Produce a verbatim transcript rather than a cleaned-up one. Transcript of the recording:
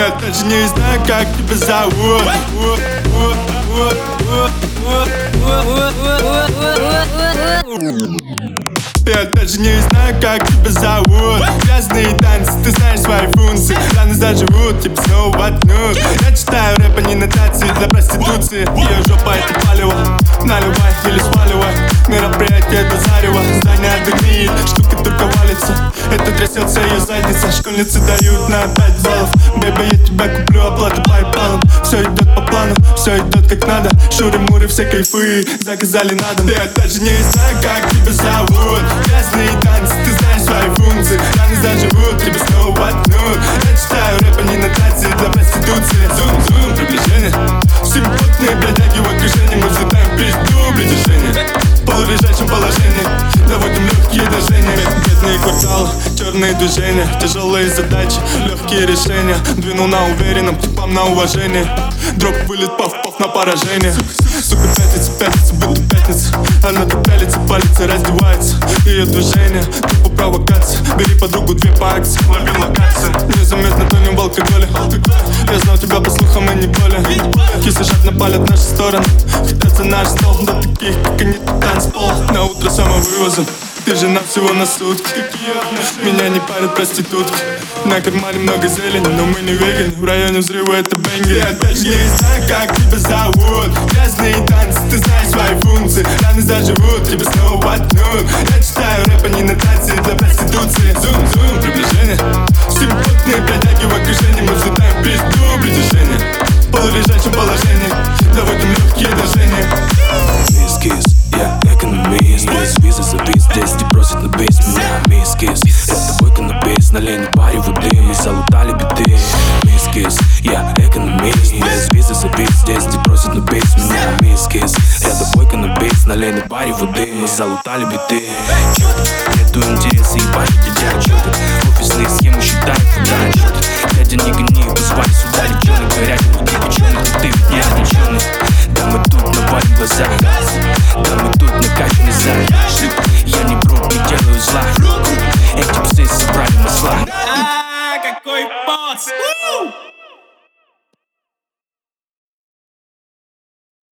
Я даже не знаю, как тебя зовут. Я даже не знаю, как тебя зовут. Грязные танцы, ты знаешь свои функции. Раны заживут, тебя снова воткнут. Я читаю рэп, а не нотации для проституции. Ее жопа это палево. Наливай или сваливай. Мероприятие это зарево. Здание отдыхнет, штука только валится. Это трясется ее задница. Школьницы дают на пять баллов. Бэйби, я тебя куплю, оплата пайпалом. Все идет по плану, все идет как надо. Шуры-муры, все кайфы заказали на дом. Я даже не знаю, как тебя зовут. Грязные танцы, ты знаешь свои функции. Раны заживут, тебя снова воткнут. Я читаю рэп, а не нотации для проституции. Зум-зум, приближение. Симпотные бродяги в окружении. Мы взлетаем пизду, притяжение. В полулежачем положении доводим легкие движения. Бедные кварталы, черные движения. Тяжелые задачи, легкие решения. Двинул на уверенном, типам на уважение. Дроп, вылет, пав-пав на поражение. Сука, пятница, пятница, будто пятница. Она то пялится, палится, раздевается. Ее движение, тупо провокация. Бери подругу, две по акции, лови локацию. Незаметно тонем в алкоголе. Я знал тебя по слухам и не более. Кисы жадно палят в нашу сторону. Хотят за наш стол, до таких, как они, тут танцпол. На утро самовывозом. Ты жена всего на сутки. Меня не парят проститутки. На кармане много зелени, но мы не веганы. В районе взрыва это бенги. Я даже не знаю, как тебя зовут. Грязные танцы, ты знаешь свои функции. Раны заживут, тебя снова воткнут. Я читаю рэп, а не нотации для проституции. Зум-зум, приближение. Симпотные бродяги в окружении. Мы взлетаем пизду, притяжение. В полулежачем положении доводим легкие движения. Мисс-кисс, я экономист. Без визы за бис, здесь не просят на бис меня. Мисс-кисс, это бойка на бис. Налей на паре воды, мы залутали биты. Мисс-кисс, я экономист. Без визы за бис, здесь не просят на бис меня. Мисс-кисс, это бойка на бис. Налей на паре воды, мы залутали биты. Нету интереса, ебать, дитя, чё ты? Офисный